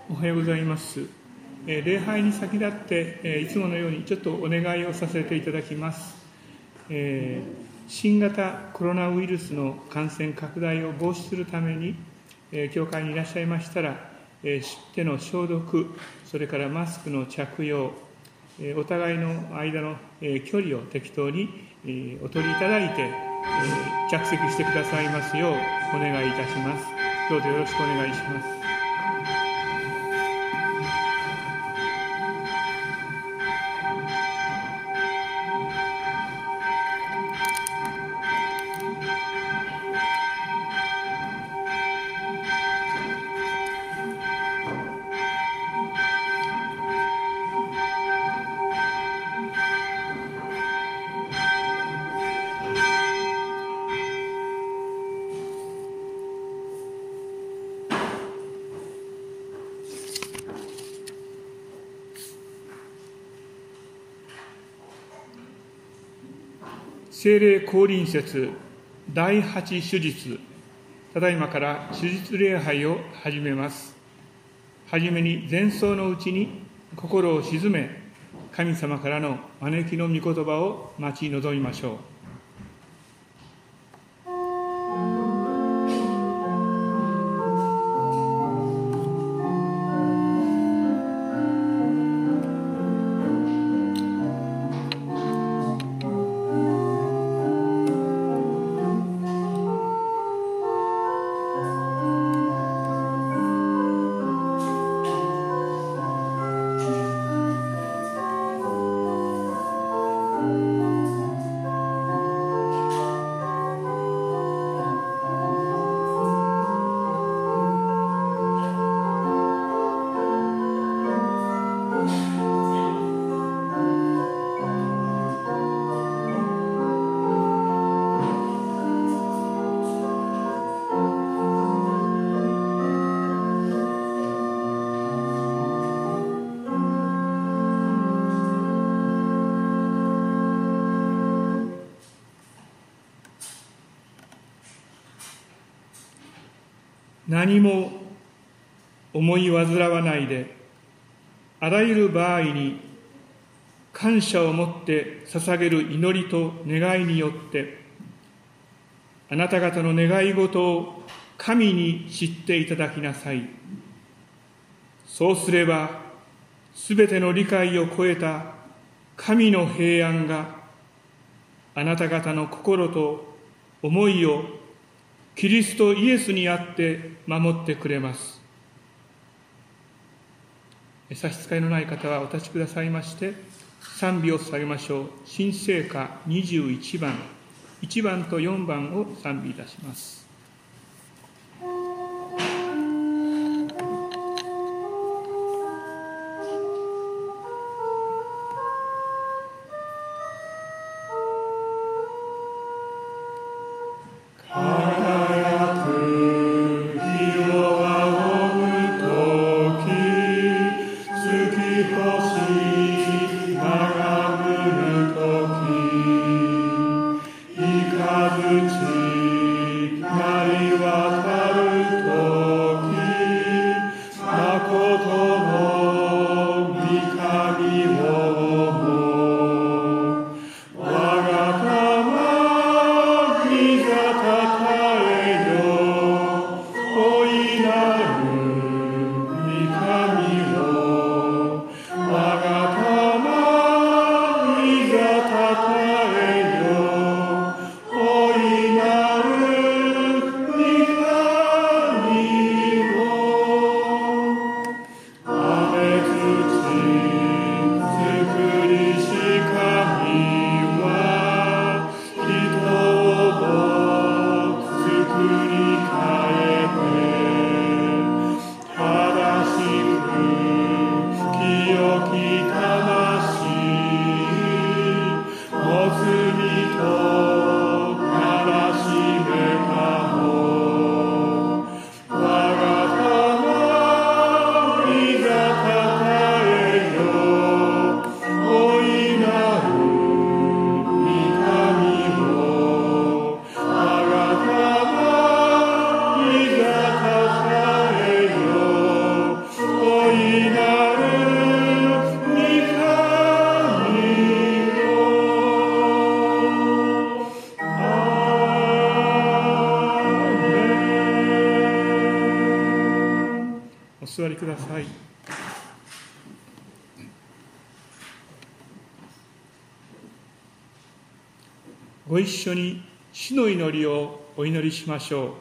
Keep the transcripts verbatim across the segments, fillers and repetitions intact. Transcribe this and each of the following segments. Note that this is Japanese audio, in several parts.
おはようございます。えー、礼拝に先立って、えー、いつものようにちょっとお願いをさせていただきます。えー、新型コロナウイルスの感染拡大を防止するために、えー、教会にいらっしゃいましたら、えー、手の消毒、それからマスクの着用、えー、お互いの間の、えー、距離を適当に、えー、お取りいただいて、えー、着席してくださいますようお願いいたします。どうぞよろしくお願いします。聖霊降臨節第八手術、ただいまから手術礼拝を始めます。はじめに前奏のうちに心を静め、神様からの招きの御言葉を待ち望みましょう。何も思い煩わないで、あらゆる場合に感謝を持って捧げる祈りと願いによって、あなた方の願い事を神に知っていただきなさい。そうすれば、すべての理解を超えた神の平安があなた方の心と思いをキリストイエスにあって守ってくれます。差し支えのない方はお立ちくださいまして、賛美を捧げましょう。新聖歌にじゅういちばん、いちばんとよんばんを賛美いたします。 いかずち座りください。ご一緒に主の祈りをお祈りしましょう。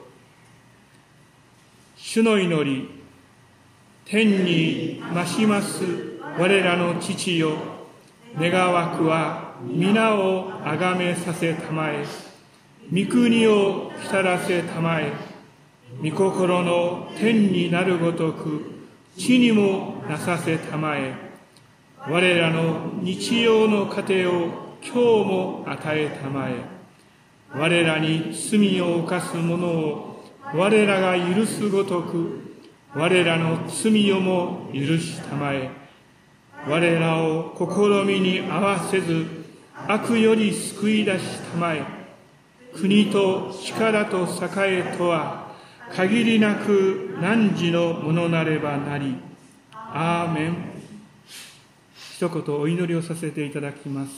主の祈り。天に増します我らの父よ、願わくは皆をあがめさせたまえ、御国を来たらせたまえ、御心の天になるごとく地にもなさせたまえ、我らの日曜の糧を今日も与えたまえ、我らに罪を犯す者を我らが許すごとく我らの罪をも許したまえ、我らを試みに合わせず悪より救い出したまえ、国と力と栄えとは限りなく汝のものなればなり。アーメン。一言お祈りをさせていただきます。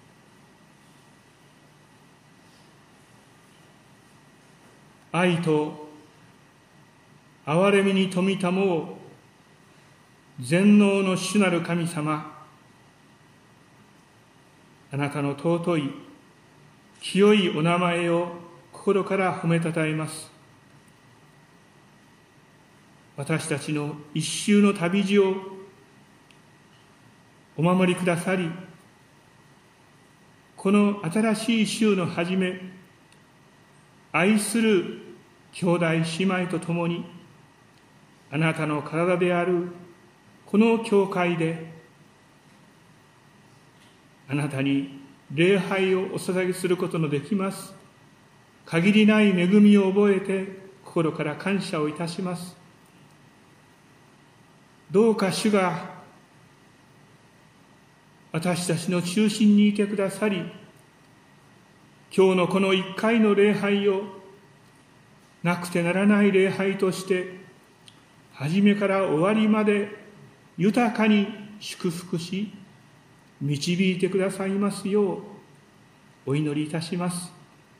愛と憐れみに富みたもう全能の主なる神様、あなたの尊い清いお名前を心から褒めたたえます。私たちの一周の旅路をお守りくださり、この新しい週の初め、愛する兄弟姉妹と共にあなたの体であるこの教会であなたに礼拝をお捧げすることのできます限りない恵みを覚えて心から感謝をいたします。どうか主が私たちの中心にいてくださり、今日のこの一回の礼拝をなくてならない礼拝として初めから終わりまで豊かに祝福し導いてくださいますようお祈りいたします。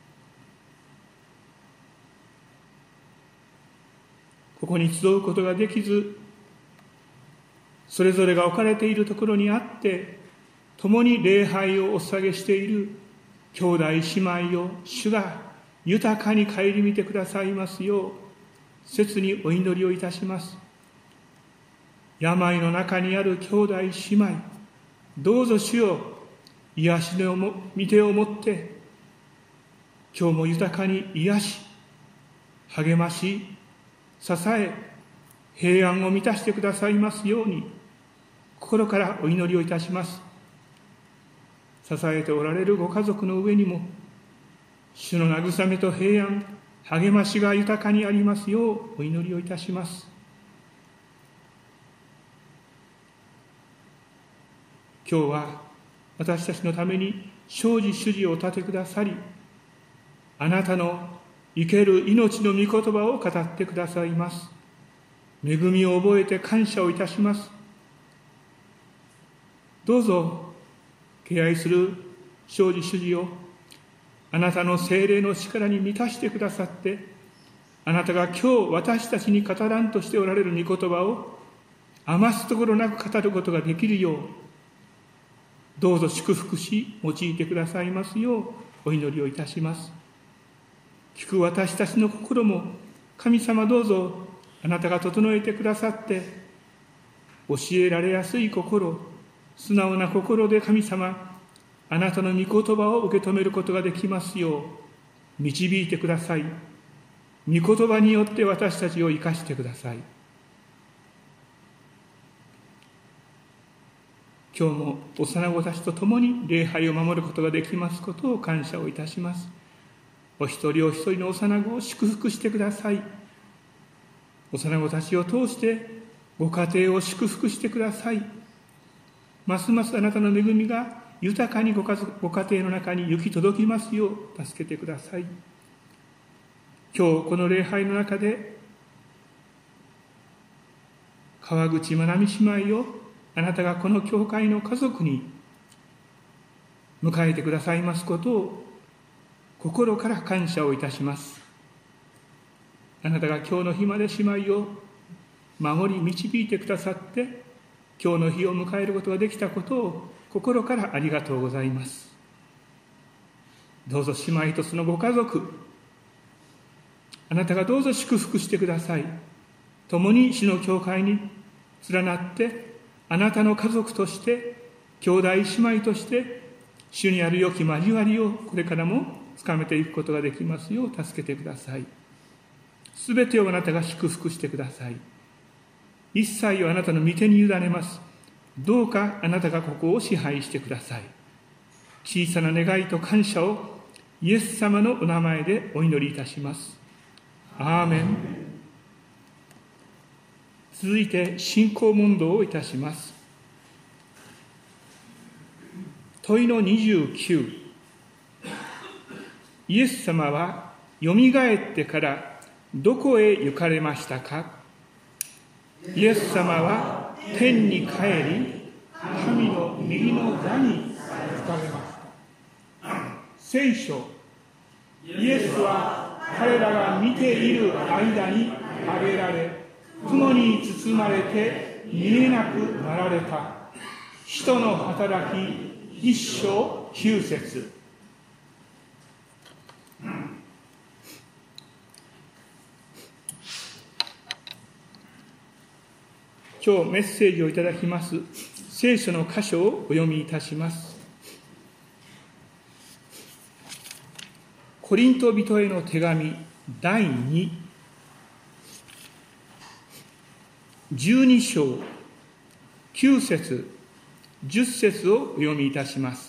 ここに集うことができず、それぞれが置かれているところにあって共に礼拝をお捧げしている兄弟姉妹を主が豊かに顧みてくださいますよう切にお祈りをいたします。病の中にある兄弟姉妹、どうぞ主よ、癒しの御手を持って今日も豊かに癒し励まし支え平安を満たしてくださいますように心からお祈りをいたします。支えておられるご家族の上にも主の慰めと平安、励ましが豊かにありますようお祈りをいたします。今日は私たちのために生じ主事をお立てくださり、あなたの生ける命の御言葉を語ってくださいます。恵みを覚えて感謝をいたします。どうぞ敬愛する生じ主事をあなたの聖霊の力に満たしてくださって、あなたが今日私たちに語らんとしておられる御言葉を余すところなく語ることができるよう、どうぞ祝福し用いてくださいますようお祈りをいたします。聞く私たちの心も神様どうぞあなたが整えてくださって、教えられやすい心、素直な心で神様あなたの御言葉を受け止めることができますよう導いてください。御言葉によって私たちを生かしてください。今日も幼子たちと共に礼拝を守ることができますことを感謝をいたします。お一人お一人の幼子を祝福してください。幼子たちを通してご家庭を祝福してください。ますますあなたの恵みが豊かにご家族、ご家庭の中に行き届きますよう助けてください。今日この礼拝の中で川口まなみ姉妹をあなたがこの教会の家族に迎えてくださいますことを心から感謝をいたします。あなたが今日の日まで姉妹を守り導いてくださって、今日の日を迎えることができたことを心からありがとうございます。どうぞ姉妹とそのご家族、あなたがどうぞ祝福してください。共に主の教会に連なって、あなたの家族として、兄弟姉妹として、主にある良き交わりをこれからも深めていくことができますよう助けてください。すべてをあなたが祝福してください。一切をあなたの御手に委ねます。どうかあなたがここを支配してください。小さな願いと感謝をイエス様のお名前でお祈りいたします。アーメン。続いて信仰問答をいたします。問いのにじゅうきゅう。イエス様はよみがえってからどこへ行かれましたか？イエス様は天に帰り、神の右の座に着かれました。聖書。イエスは彼らが見ている間に挙げられ、雲に包まれて見えなくなられた。使徒の働き一章九節。今日メッセージをいただきます聖書の箇所をお読みいたします。コリント人への手紙だいに、じゅうに章きゅう節じゅっ節をお読みいたします。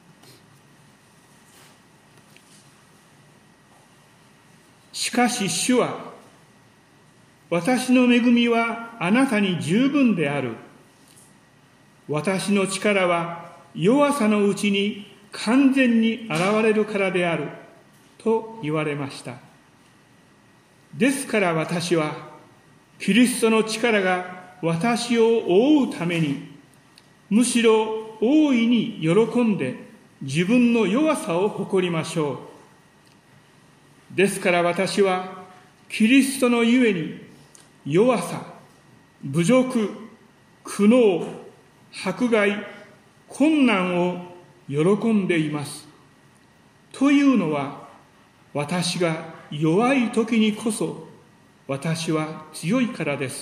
しかし主は、私の恵みはあなたに十分である。私の力は弱さのうちに完全に現れるからである。と言われました。ですから私は、キリストの力が私を覆うために、むしろ大いに喜んで自分の弱さを誇りましょう。ですから私は、キリストのゆえに、弱さ、侮辱、苦悩、迫害、困難を喜んでいます。というのは、私が弱い時にこそ、私は強いからです。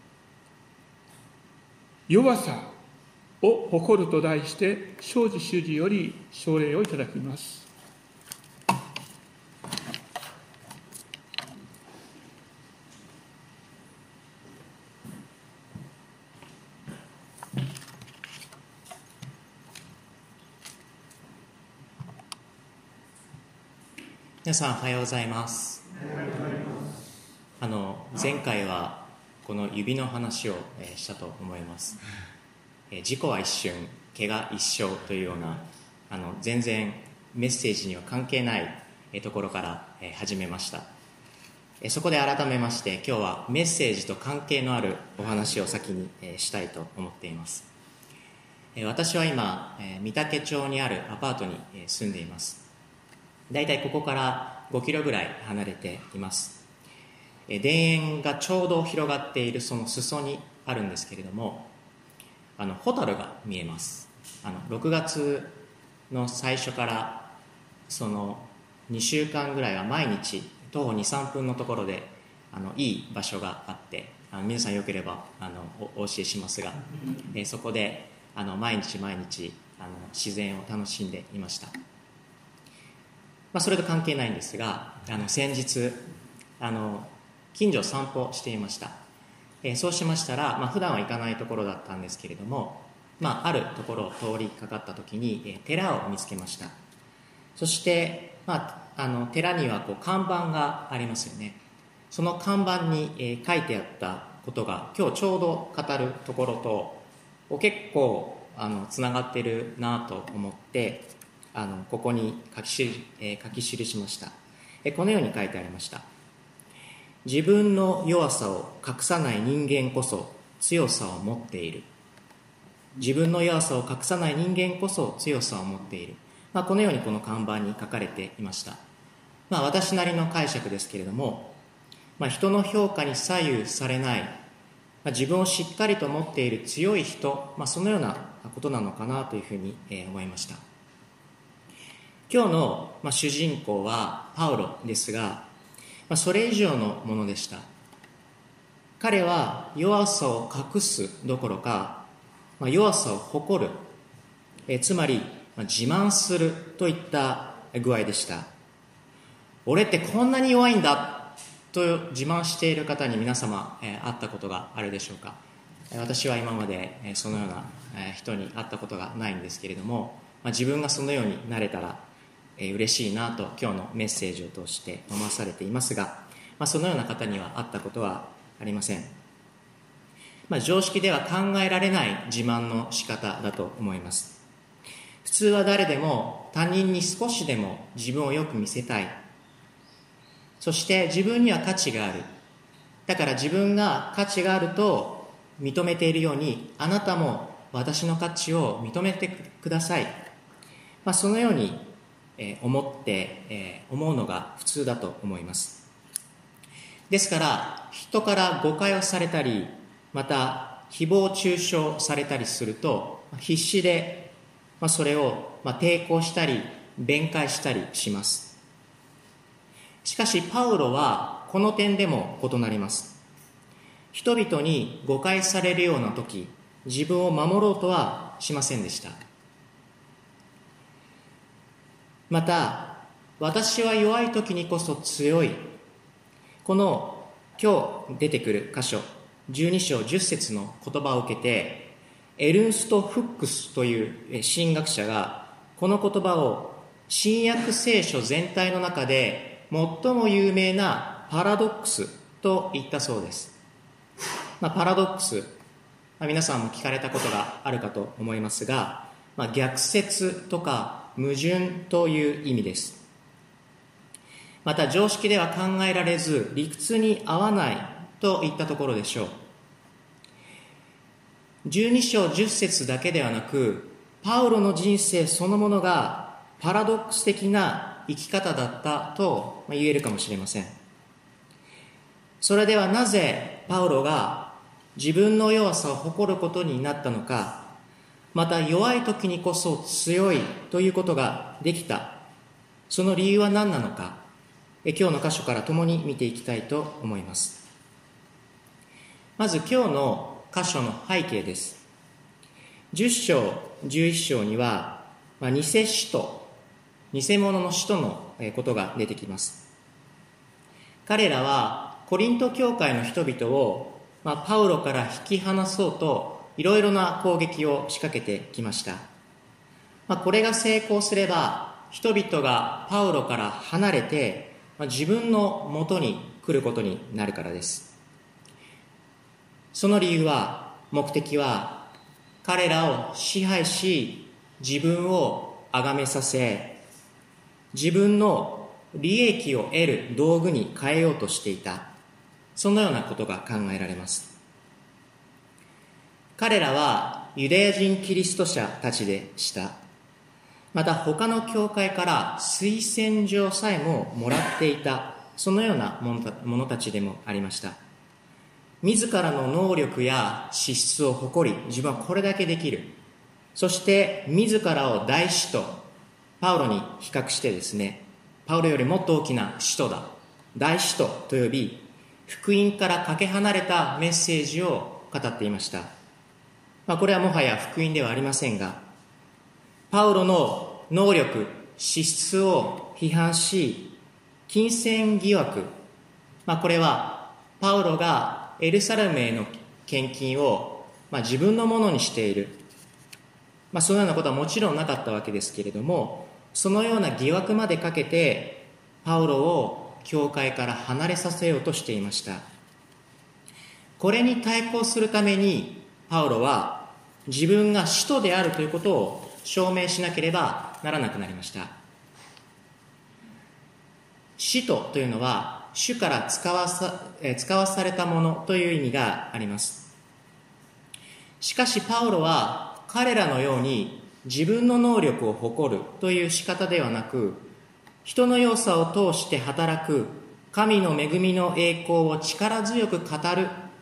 弱さを誇ると題して、庄司主事より奨励をいただきます。 皆さんおはようございます。あの前回はこの指の話を、えー、したと思います、えー、事故は一瞬、怪我一生というようなあの全然メッセージには関係ない、えー、ところから、えー、始めました、えー、そこで改めまして今日はメッセージと関係のあるお話を先に、えー、したいと思っています、えー、私は今、えー、御嶽町にあるアパートに、えー、住んでいます。だいたいここからごキロぐらい離れています。田園がちょうど広がっているその裾にあるんですけれども、あのホタルが見えます。あのろくがつの最初からそのにしゅうかんぐらいは毎日徒歩に、さんぷんのところであのいい場所があって、あの皆さんよければあの お, お教えしますが、えそこであの毎日毎日あの自然を楽しんでいました。まあ、それと関係ないんですが、あの先日あの近所を散歩していました、えー、そうしましたら、まあ、普段は行かないところだったんですけれども、まあ、あるところを通りかかった時に、えー、寺を見つけました。そして、まあ、あの寺にはこう看板がありますよね。その看板に、えー、書いてあったことが今日ちょうど語るところと結構あのつながっているなと思ってあのここに書き記、えー、書き記しました、えー、このように書いてありました。自分の弱さを隠さない人間こそ強さを持っている。自分の弱さを隠さない人間こそ強さを持っている、まあ、このようにこの看板に書かれていました。まあ、私なりの解釈ですけれども、まあ、人の評価に左右されないまあ、自分をしっかりと持っている強い人、まあ、そのようなことなのかなというふうに思いました。今日の主人公はパウロですが、それ以上のものでした。彼は弱さを隠すどころか、弱さを誇る、えつまり自慢するといった具合でした。俺ってこんなに弱いんだと自慢している方に皆様、え会ったことがあるでしょうか。私は今までそのような人に会ったことがないんですけれども、自分がそのようになれたら嬉しいなと今日のメッセージを通して思わされていますが、まあ、そのような方には会ったことはありません。まあ、常識では考えられない自慢の仕方だと思います。普通は誰でも他人に少しでも自分をよく見せたい。そして自分には価値がある。だから自分が価値があると認めているように、あなたも私の価値を認めてください。まあ、そのように思って、思うのが普通だと思います。ですから人から誤解をされたり、また誹謗中傷されたりすると必死でそれを抵抗したり弁解したりします。しかしパウロはこの点でも異なります。人々に誤解されるような時、自分を守ろうとはしませんでした。また、私は弱い時にこそ強い。この今日出てくる箇所、じゅうに章じゅっ節の言葉を受けて、エルンスト・フックスという神学者がこの言葉を新約聖書全体の中で最も有名なパラドックスと言ったそうです。まあ、パラドックス、まあ、皆さんも聞かれたことがあるかと思いますが、まあ、逆説とか矛盾という意味です。また常識では考えられず理屈に合わないといったところでしょう。じゅうに章じゅっ節だけではなく、パウロの人生そのものがパラドックス的な生き方だったと言えるかもしれません。それではなぜパウロが自分の弱さを誇ることになったのか、また弱い時にこそ強いということができた、その理由は何なのか、今日の箇所から共に見ていきたいと思います。まず今日の箇所の背景です。じゅっ章じゅういち章には、まあ、偽使徒、偽物の使徒のことが出てきます。彼らはコリント教会の人々を、まあ、パウロから引き離そうといろいろな攻撃を仕掛けてきました。まあ、これが成功すれば人々がパウロから離れて、まあ、自分の元に来ることになるからです。その理由は、目的は彼らを支配し自分を崇めさせ、自分の利益を得る道具に変えようとしていた、そのようなことが考えられます。彼らはユダヤ人キリスト者たちでした。また他の教会から推薦状さえももらっていた、そのような者たちでもありました。自らの能力や資質を誇り、自分はこれだけできる。そして自らを大使徒、パウロに比較してですね、パウロよりもっと大きな使徒だ、大使徒と呼び、福音からかけ離れたメッセージを語っていました。まあ、これはもはや福音ではありませんが、パウロの能力、資質を批判し、金銭疑惑、まあ、これはパウロがエルサレムへの献金を、まあ、自分のものにしている、まあ、そのようなことはもちろんなかったわけですけれども、そのような疑惑までかけてパウロを教会から離れさせようとしていました。これに対抗するためにパウロは自分が使徒であるということを証明しなければならなくなりました。使徒というのは主から使わさ、使わされたものという意味があります。しかしパウロは彼らのように自分の能力を誇るという仕方ではなく、人の良さを通して働く神の恵みの栄光を力強く語る、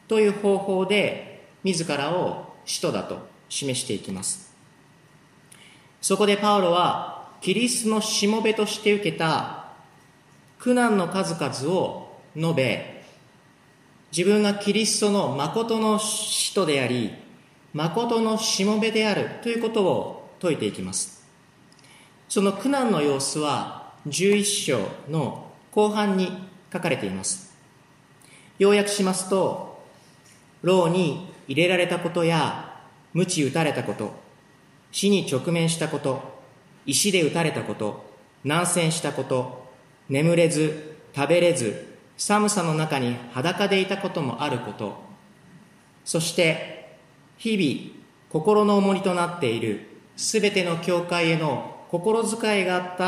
という方法で自らを使徒だと示していきます。そこでパウロはキリストのしもべとして受けた苦難の数々を述べ、自分がキリストの誠の使徒であり誠のしもべであるということを説いていきます。その苦難の様子はじゅういっ章の後半に書かれています。要約しますと、牢に入れられたことや鞭打たれたこと、死に直面したこと、石で打たれたこと、難戦したこと、眠れず食べれず寒さの中に裸でいたこともあること、そして日々心の重荷となっているすべての教会への心遣いがあった、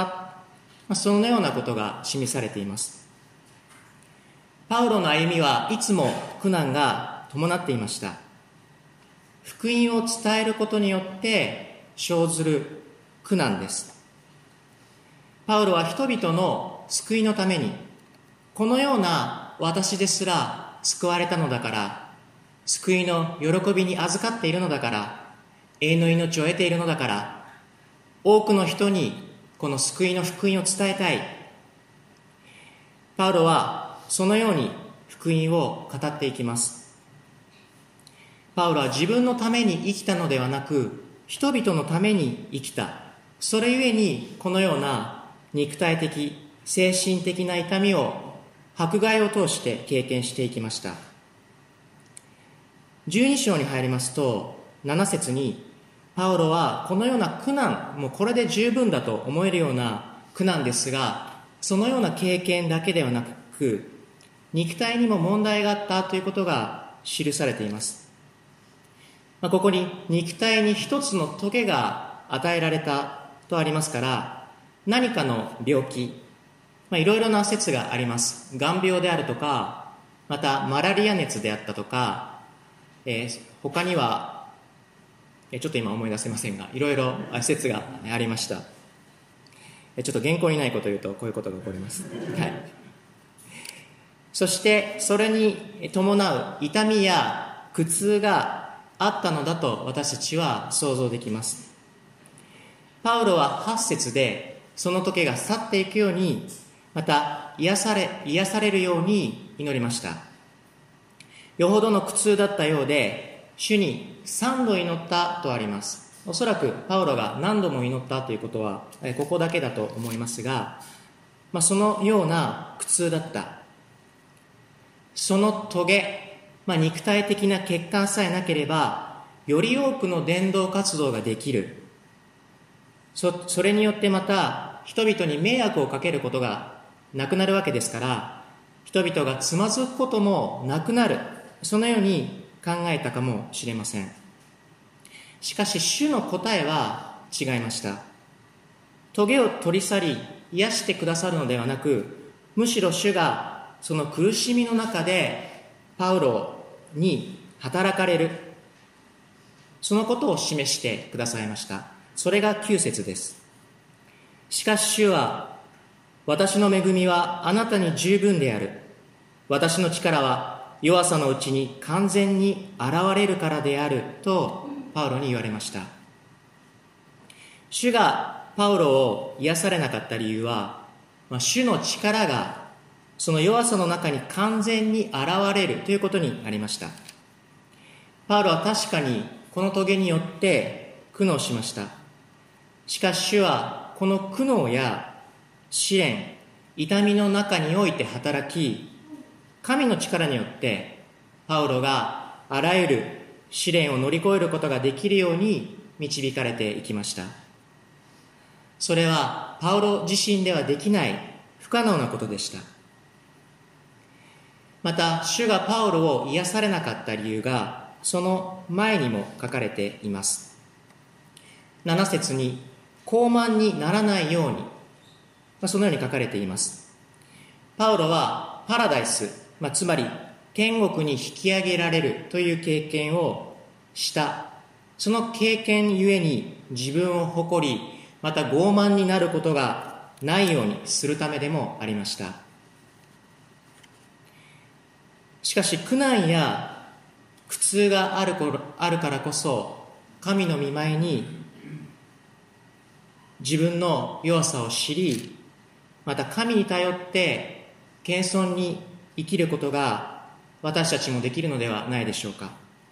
そのようなことが示されています。パウロの歩みはいつも苦難が伴っていました。福音を伝えることによって生ずる苦難です。パウロは人々の救いのために、このような私ですら救われたのだから、救いの喜びに預かっているのだから、永遠の命を得ているのだから、多くの人にこの救いの福音を伝えたい。パウロはそのように福音を語っていきます。パウロは自分のために生きたのではなく、人々のために生きた。それゆえにこのような肉体的、精神的な痛みを迫害を通して経験していきました。じゅうに章に入りますと、なな節にパウロはこのような苦難、もうこれで十分だと思えるような苦難ですが、そのような経験だけではなく、肉体にも問題があったということが記されています。まあ、ここに肉体に一つのトゲが与えられたとありますから、何かの病気、まあ、いろいろな説があります。眼病であるとか、またマラリア熱であったとか、えー、他にはちょっと今思い出せませんが、いろいろ説がありました。ちょっと原稿にないことを言うとこういうことが起こります。はい。そしてそれに伴う痛みや苦痛があったのだと私たちは想像できます。パウロははち節でその時が去っていくように、また癒され、癒されるように祈りました。よほどの苦痛だったようで、主に三度祈ったとあります。おそらくパウロが何度も祈ったということはここだけだと思いますが、まあ、そのような苦痛だった。そのトゲ、まあ、肉体的な欠陥さえなければより多くの伝道活動ができる。 そ, それによってまた人々に迷惑をかけることがなくなるわけですから、人々がつまずくこともなくなる、そのように考えたかもしれません。しかし主の答えは違いました。トゲを取り去り癒してくださるのではなく、むしろ主がその苦しみの中でパウロに働かれる、そのことを示してくださいました。それがきゅう節です。しかし主は、私の恵みはあなたに十分である。私の力は弱さのうちに完全に現れるからであるとパウロに言われました。主がパウロを癒されなかった理由は、まあ、主の力がその弱さの中に完全に現れるということにありました。パウロは確かにこの棘によって苦悩しました。しかし主はこの苦悩や試練、痛みの中において働き、神の力によってパウロがあらゆる試練を乗り越えることができるように導かれていきました。それはパウロ自身ではできない不可能なことでした。また主がパウロを癒されなかった理由がその前にも書かれています。なな節に傲慢にならないように、そのように書かれています。パウロはパラダイス、まあ、つまり天国に引き上げられるという経験をした。その経験ゆえに自分を誇り、また傲慢になることがないようにするためでもありました。しかし苦難や苦痛があるからこそ神の御前に自分の弱さを知り、また神に頼って謙遜に生きることが私たちもできるのではないでしょうか。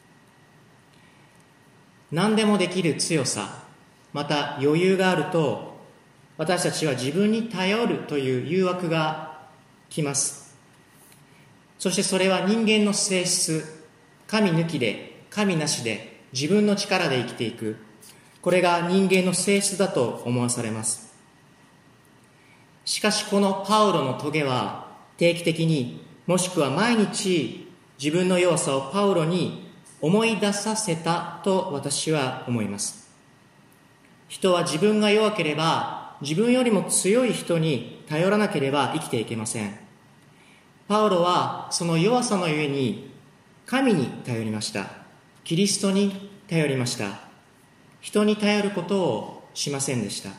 何でもできる強さ、また余裕があると、私たちは自分に頼るという誘惑が来ます。そしてそれは人間の性質、神抜きで神なしで自分の力で生きていく、これが人間の性質だと思わされます。しかしこのパウロの棘は定期的に、もしくは毎日自分の弱さをパウロに思い出させたと私は思います。人は自分が弱ければ自分よりも強い人に頼らなければ生きていけません。パウロはその弱さのゆえに神に頼りました。キリストに頼りました。人に頼ることをしませんでした。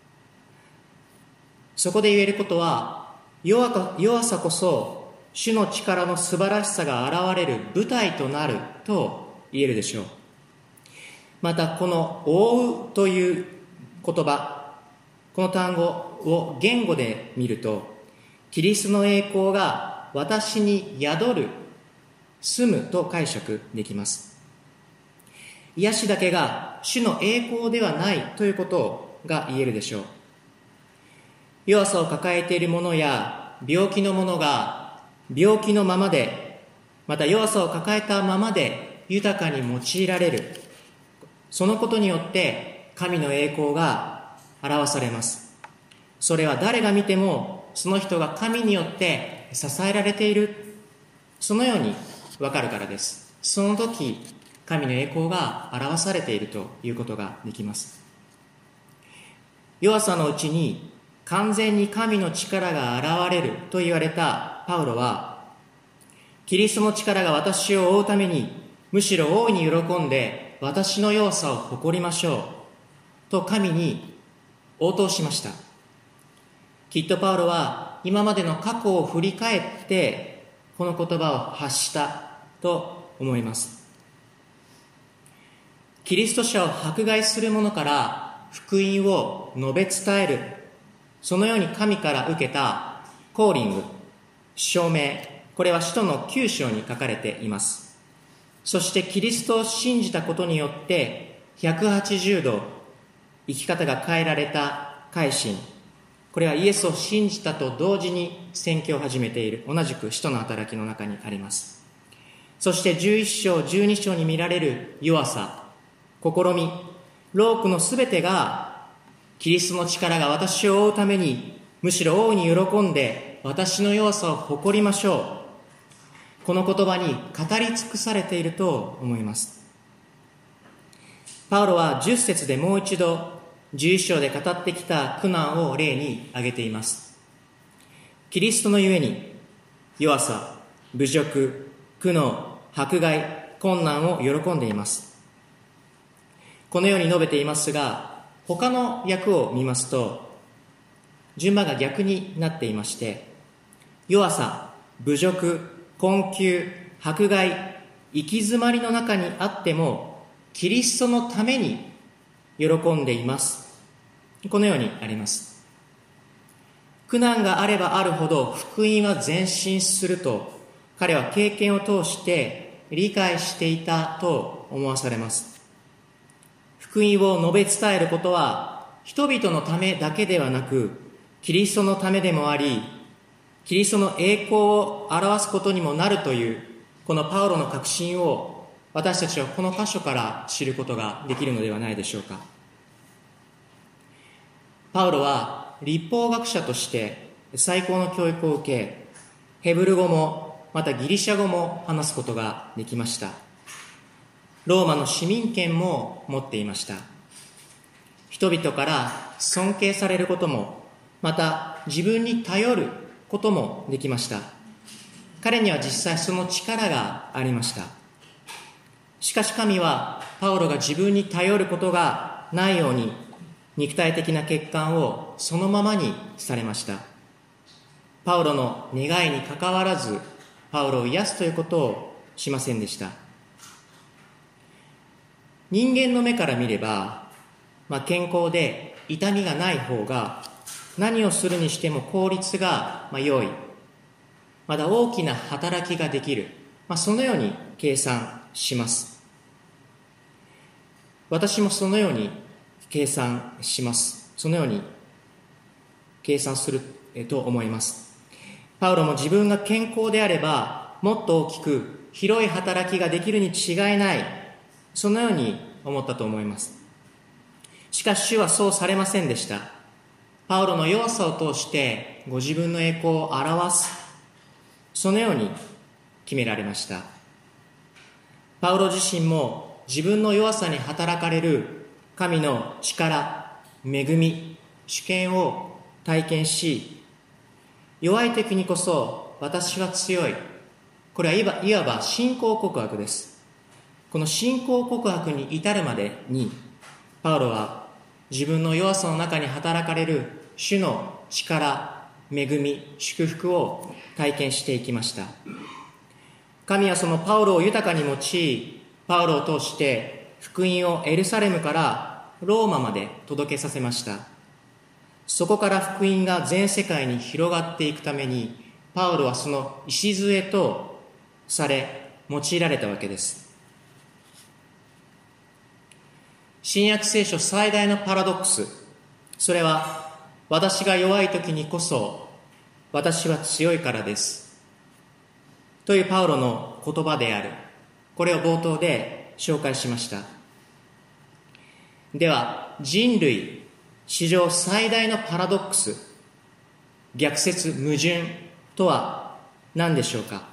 そこで言えることは、弱か、弱さこそ主の力の素晴らしさが現れる舞台となると言えるでしょう。またこの覆うという言葉、この単語を言語で見ると、キリストの栄光が私に宿る、住むと解釈できます。癒しだけが主の栄光ではないということが言えるでしょう。弱さを抱えている者や病気の者が病気のままで、また弱さを抱えたままで豊かに用いられる、そのことによって神の栄光が表されます。それは誰が見てもその人が神によって支えられている、そのようにわかるからです。その時神の栄光が表されているということができます。弱さのうちに完全に神の力が現れると言われたパウロは、キリストの力が私を覆うために、むしろ大いに喜んで私の弱さを誇りましょうと神に応答しました。きっとパウロは今までの過去を振り返ってこの言葉を発したと思います。キリスト者を迫害する者から福音を述べ伝える、そのように神から受けたコーリング、証明、これは使徒のきゅう章に書かれています。そしてキリストを信じたことによってひゃくはちじゅうど生き方が変えられた改心、これはイエスを信じたと同時に宣教を始めている、同じく使徒の働きの中にあります。そしてじゅういっ章じゅうに章に見られる弱さ、試み、労苦のすべてがキリストの力が私を覆うために、むしろ大いに喜んで私の弱さを誇りましょう、この言葉に語り尽くされていると思います。パウロはじゅっ節でもう一度じゅういっ章で語ってきた苦難を例に挙げています。キリストのゆえに弱さ、侮辱、苦悩、迫害、困難を喜んでいます。このように述べていますが、他の訳を見ますと順番が逆になっていまして、弱さ、侮辱、困窮、迫害、行き詰まりの中にあってもキリストのために喜んでいます、このようにあります。苦難があればあるほど福音は前進すると彼は経験を通して理解していたと思わされます。福音を述べ伝えることは人々のためだけではなくキリストのためでもあり、キリストの栄光を表すことにもなるというこのパウロの確信を私たちはこの箇所から知ることができるのではないでしょうか。パウロは律法学者として最高の教育を受け、ヘブル語もまたギリシャ語も話すことができました。ローマの市民権も持っていました。人々から尊敬されることも、また自分に頼ることもできました。彼には実際その力がありました。しかし神はパウロが自分に頼ることがないように肉体的な欠陥をそのままにされました。パウロの願いにかかわらずパウロを癒すということをしませんでした。 人間の目から見れば、まあ、健康で痛みがない方が何をするにしても効率がまあ良い、また大きな働きができる、まあ、そのように計算します。私もそのように計算します。そのように計算すると思います。パウロも自分が健康であればもっと大きく広い働きができるに違いない、そのように思ったと思います。しかし主はそうされませんでした。パウロの弱さを通してご自分の栄光を表す、そのように決められました。パウロ自身も自分の弱さに働かれる神の力、恵み、主権を体験し、弱い時にこそ私は強い、これはいわば、いわば信仰告白です。この信仰告白に至るまでにパウロは自分の弱さの中に働かれる主の力、恵み、祝福を体験していきました。神はそのパウロを豊かに用い、パウロを通して福音をエルサレムからローマまで届けさせました。そこから福音が全世界に広がっていくために、パウロはその礎とされ用いられたわけです。新約聖書最大のパラドックス、それは私が弱い時にこそ私は強いからですというパウロの言葉である。これを冒頭で紹介しました。では人類史上最大のパラドックス、逆説矛盾とは何でしょうか。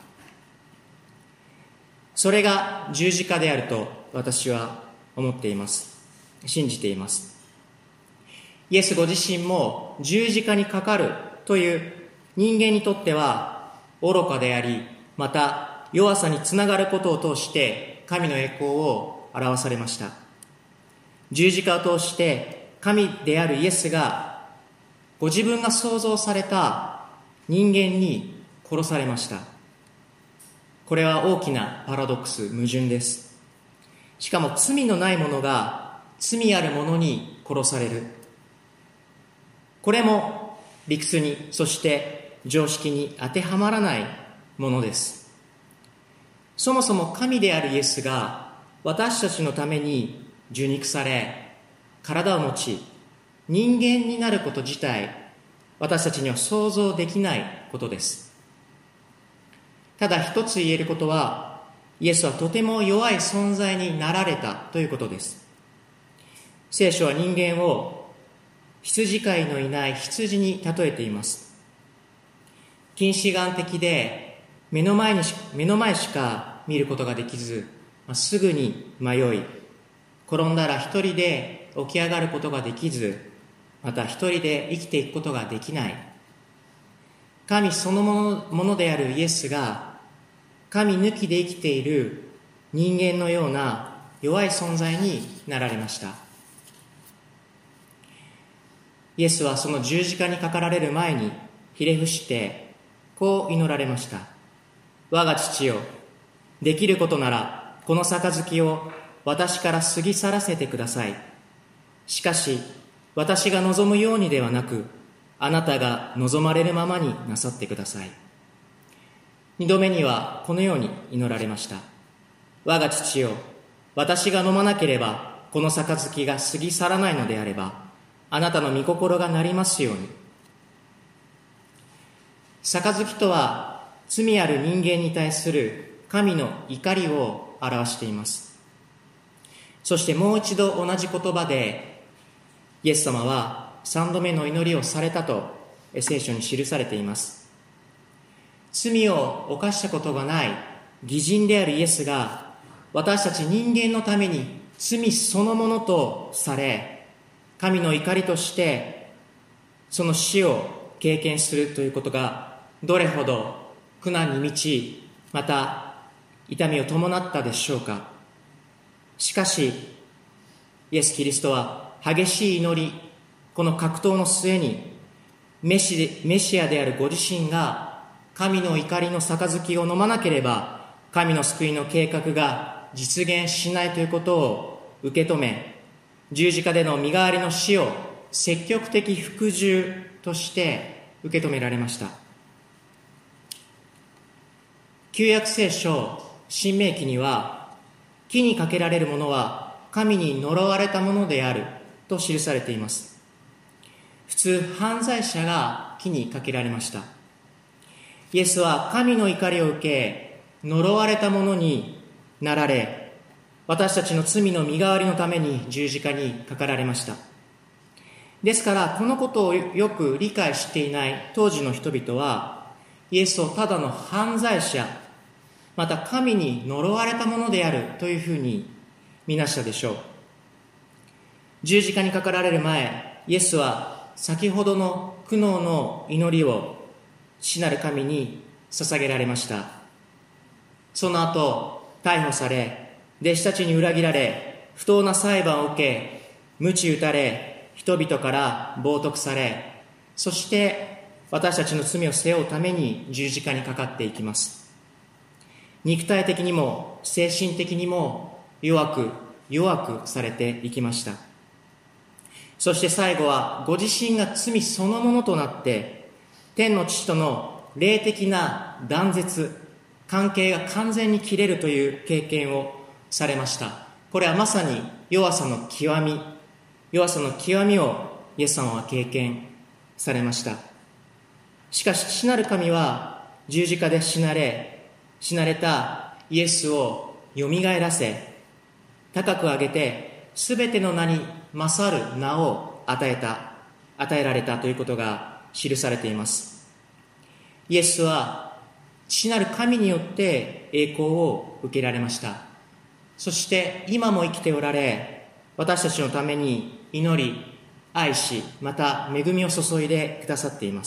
それが十字架であると私は思っています。信じています。イエスご自身も十字架にかかるという人間にとっては愚かであり、また弱さにつながることを通して神の栄光を表されました。十字架を通して神であるイエスがご自分が創造された人間に殺されました。これは大きなパラドックス、矛盾です。しかも罪のない者が罪ある者に殺される。これも理屈に、そして常識に当てはまらないものです。そもそも神であるイエスが私たちのために受肉され、体を持ち人間になること自体、私たちには想像できないことです。ただ一つ言えることは、イエスはとても弱い存在になられたということです。聖書は人間を羊飼いのいない羊に例えています。近視眼的で目の前にし目の前しか見ることができず、まあ、すぐに迷い、転んだら一人で起き上がることができず、また一人で生きていくことができない。神そのもの、ものであるイエスが神抜きで生きている人間のような弱い存在になられました。イエスはその十字架にかかられる前にひれ伏してこう祈られました。我が父よ、できることならこの杯を私から過ぎ去らせてください。しかし私が望むようにではなく、あなたが望まれるままになさってください。二度目にはこのように祈られました。我が父よ、私が飲まなければこの杯が過ぎ去らないのであれば、あなたの御心がなりますように。杯とは罪ある人間に対する神の怒りを表しています。そしてもう一度同じ言葉でイエス様は三度目の祈りをされたと聖書に記されています。罪を犯したことがない義人であるイエスが私たち人間のために罪そのものとされ、神の怒りとしてその死を経験するということがどれほど苦難に満ち、また痛みを伴ったでしょうか。しかしイエス・キリストは激しい祈り、この格闘の末にメシ、メシアであるご自身が神の怒りの杯を飲まなければ神の救いの計画が実現しないということを受け止め、十字架での身代わりの死を積極的服従として受け止められました。旧約聖書新明記には、木にかけられるものは神に呪われたものであると記されています。普通、犯罪者が木にかけられました。イエスは神の怒りを受け、呪われたものになられ、私たちの罪の身代わりのために十字架にかかられました。ですから、このことをよく理解していない当時の人々は、イエスをただの犯罪者、また神に呪われたものであるというふうに見なしたでしょう。十字架にかかられる前、イエスは先ほどの苦悩の祈りを父なる神に捧げられました。その後、逮捕され、弟子たちに裏切られ、不当な裁判を受け、鞭打たれ、人々から冒涜され、そして私たちの罪を背負うために十字架にかかっていきます。肉体的にも精神的にも弱く弱くされていきました。そして最後はご自身が罪そのものとなって、天の父との霊的な断絶、関係が完全に切れるという経験をされました。これはまさに弱さの極み、弱さの極みをイエス様は経験されました。しかし父なる神は十字架で死なれ、死なれたイエスをよみがえらせ、高く上げてすべての名に勝る名を与えた、与えられたということが記されています。イエスは父なる神によって栄光を受けられました。そして今も生きておられ、私たちのために祈り、愛し、また恵みを注いでくださっています。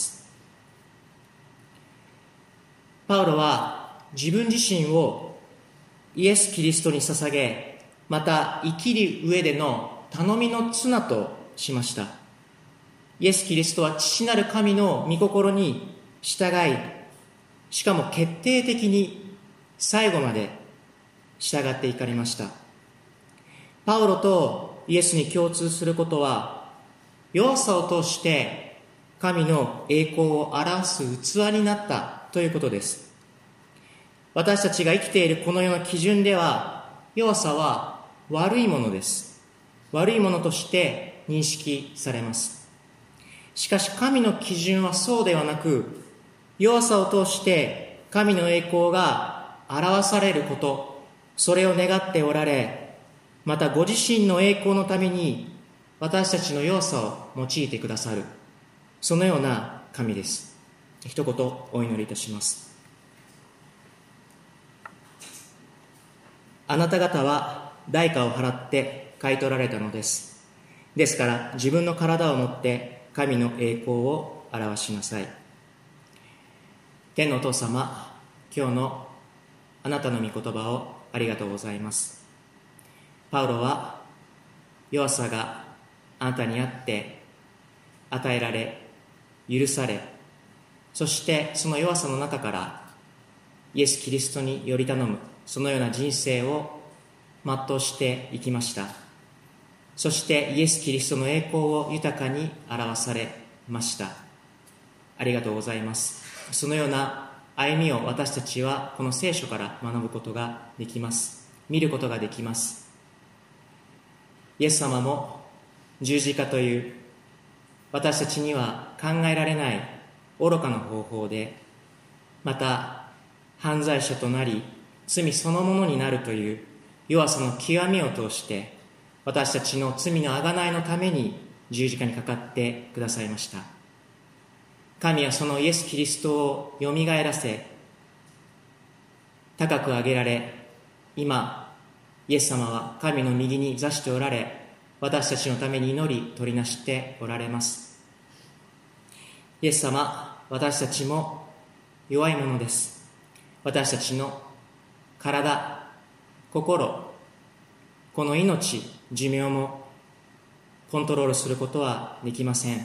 パウロは自分自身をイエス・キリストに捧げ、また生きる上での頼みの綱としました。イエス・キリストは父なる神の御心に従い、しかも決定的に最後まで従っていかれました。パウロとイエスに共通することは、弱さを通して神の栄光を表す器になったということです。私たちが生きているこの世の基準では、弱さは悪いものです。悪いものとして認識されます。しかし神の基準はそうではなく、弱さを通して神の栄光が表されること、それを願っておられ、またご自身の栄光のために私たちの弱さを用いてくださる、そのような神です。一言お祈りいたします。あなた方は代価を払って買い取られたのです。ですから自分の体をもって神の栄光を表しなさい。天のお父様、今日のあなたの御言葉をありがとうございます。パウロは弱さがあなたにあって与えられ、許され、そしてその弱さの中からイエス・キリストにより頼む、そのような人生を全うしていきました。そしてイエス・キリストの栄光を豊かに表されました。ありがとうございます。そのような歩みを私たちはこの聖書から学ぶことができます。見ることができます。イエス様も十字架という私たちには考えられない愚かな方法で、また犯罪者となり罪そのものになるという弱さの極みを通して、私たちの罪の贖いのために十字架にかかってくださいました。神はそのイエス・キリストをよみがえらせ、高く上げられ、今イエス様は神の右に座しておられ、私たちのために祈り取りなしておられます。イエス様、私たちも弱いものです。私たちの体、心、この命、寿命もコントロールすることはできません。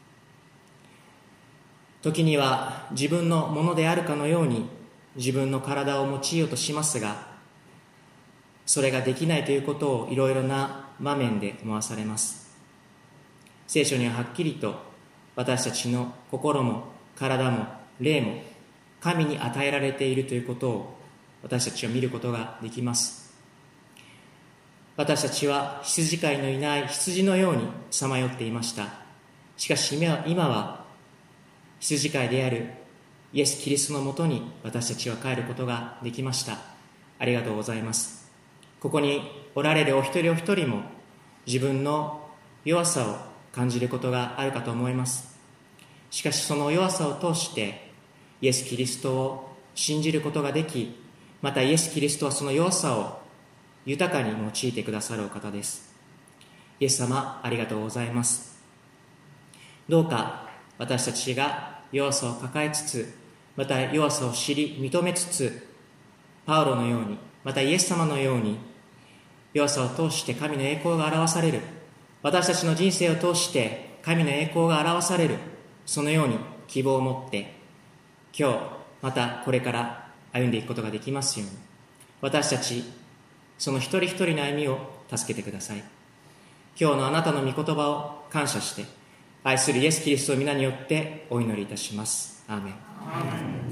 時には自分のものであるかのように自分の体を用いようとしますが、 それができないということをいろいろな場面で思わされます。聖書にははっきりと私たちの心も体も霊も神に与えられているということを私たちは見ることができます。私たちは羊飼いのいない羊のようにさまよっていました。しかし今は羊飼いであるイエス・キリストのもとに私たちは帰ることができました。ありがとうございます。ここにおられるお一人お一人も自分の弱さを感じることがあるかと思います。しかしその弱さを通してイエス・キリストを信じることができ、またイエス・キリストはその弱さを豊かに用いてくださるお方です。イエス様、ありがとうございます。どうか私たちが弱さを抱えつつ、また弱さを知り認めつつ、パウロのように、またイエス様のように弱さを通して神の栄光が表される、私たちの人生を通して神の栄光が表される、そのように希望を持って今日またこれから歩んでいくことができますように、私たちその一人一人の歩みを助けてください。今日のあなたの御言葉を感謝して、愛するイエス・キリストの皆によってお祈りいたします。アーメン。 アーメン。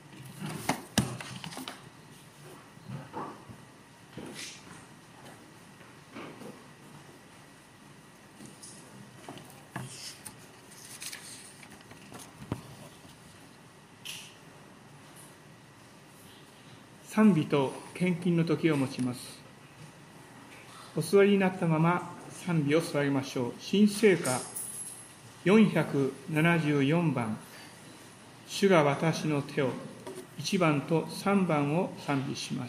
賛美と献金の時を持ちます。お座りになったまま賛美を捧げましょう。新聖歌よんひゃくななじゅうよんばん、主が私の手を、いちばんとさんばんを賛美します。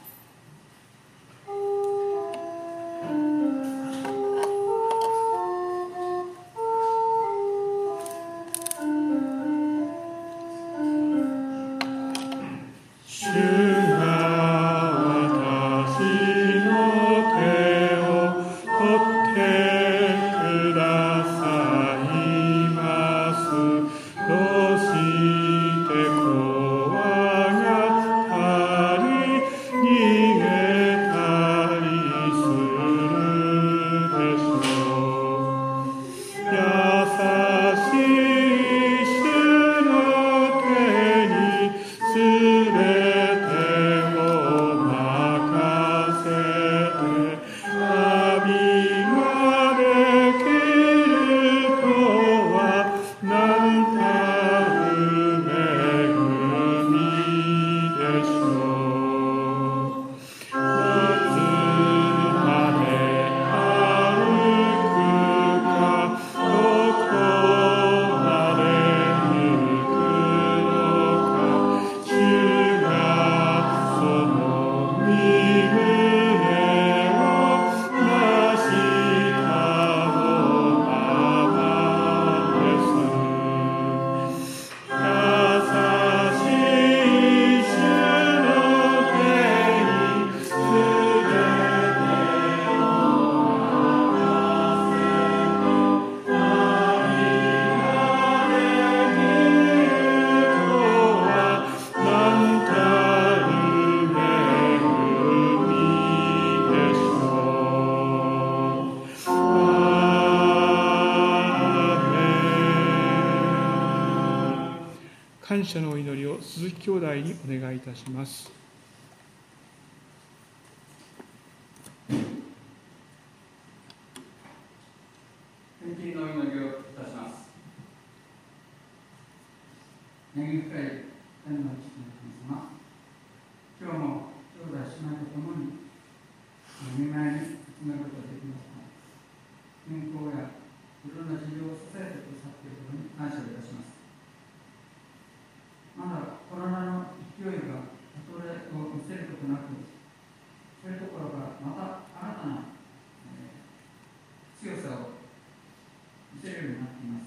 感謝のお祈りを鈴木兄弟にお願いいたします。 献金のお祈りをいたします。恵み深い天の父の神様、今日も兄弟姉妹とともにお見舞いに集めることができました。健康やいろんな事情を支えてくださっていることに感謝いたします。まだコロナの勢いが衰えを見せることなく、そういうところがまた新たな、えー、強さを見せるようになっています。